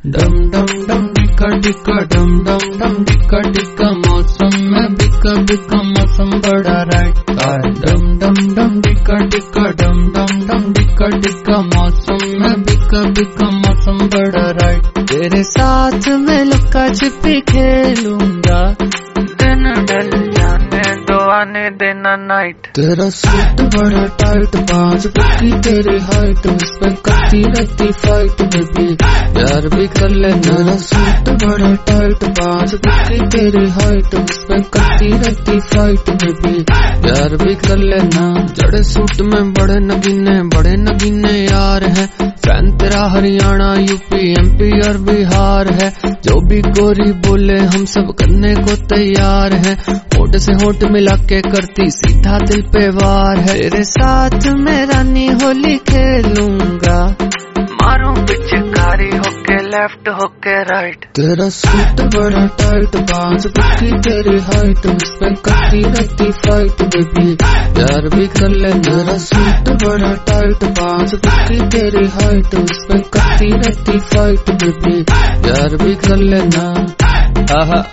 डम डम डम डिका डिका डम डम डम डिका डिका मौसम में बिका बिका मौसम बड़ा राइट है। डम डम डम डिका डिका डम डम डम डिका डिका मौसम में बिका बिका मौसम बड़ा राइट। तेरे साथ मैं लुका छिपी खेलूंगा, दिन ढल जाने दो आने देना नाइट। तेरा सूट बड़ा टाइट, बाज बुकी तेरी हाइट, उस पे करती रहती फाइट बेबी, प्यार भी कर ले। तेरा सूट बड़ा टाइट, बाज बुकी तेरी हाइट, उस पे करती रहती फाइट बेबी, प्यार भी कर लेना। जड़े सूट में बड़े नगीने यार है, फैन तेरा हरियाणा यूपी एमपी और बिहार है। जो भी गोरी बोले हम सब करने को तैयार है, होठ से होठ मिला के करती सीधा दिल पे वार है। तेरे साथ मैं रानी होली खेलूंगा, मारूं पिचकारी होके लेफ्ट होके राइट। तेरा सूट बड़ा टाइट, बाज बुकी तेरी हाइट, उस पे करती रहती फाइट बेबी, प्यार भी कर ले। तेरा सूट बड़ा टाइट, बाज बुकी तेरी हाइट, उस पे करती रहती फाइट बेबी, प्यार भी कर लेना। आहा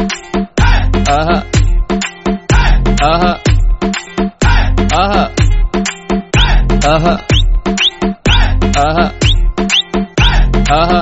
आहा आहा आहा आहा आहा आहा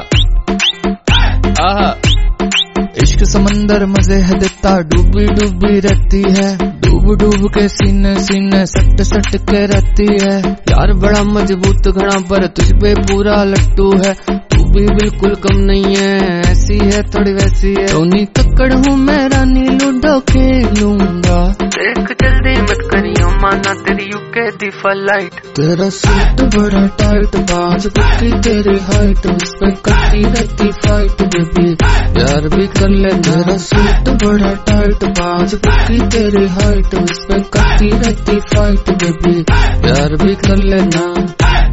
आहा। इश्क समंदर मजे है देता, डूबी डूबी रहती है, डूब डूब के सीने सीने सट सट के रहती है। यार बड़ा मजबूत घड़ा पर तुझ पे पूरा लट्टू है, तू भी बिल्कुल कम नहीं है, ऐसी है थोड़ी वैसी है। टोनी कक्कड़ हूँ मैं रानी लूडो खेलूंगा, देख जल्दी मत करियो माना तेरी यूके दी फ्लाइट। तेरा सूट बड़ा टाइट, बाज बुकी तेरी हाइट, उस पे करती रहती फाइट बेबी, प्यार भी कर ले। तेरा सूट बड़ा टाइट, बाज बुकी तेरी हाइट, उस पे करती रहती फाइट बेबी, प्यार भी कर लेना।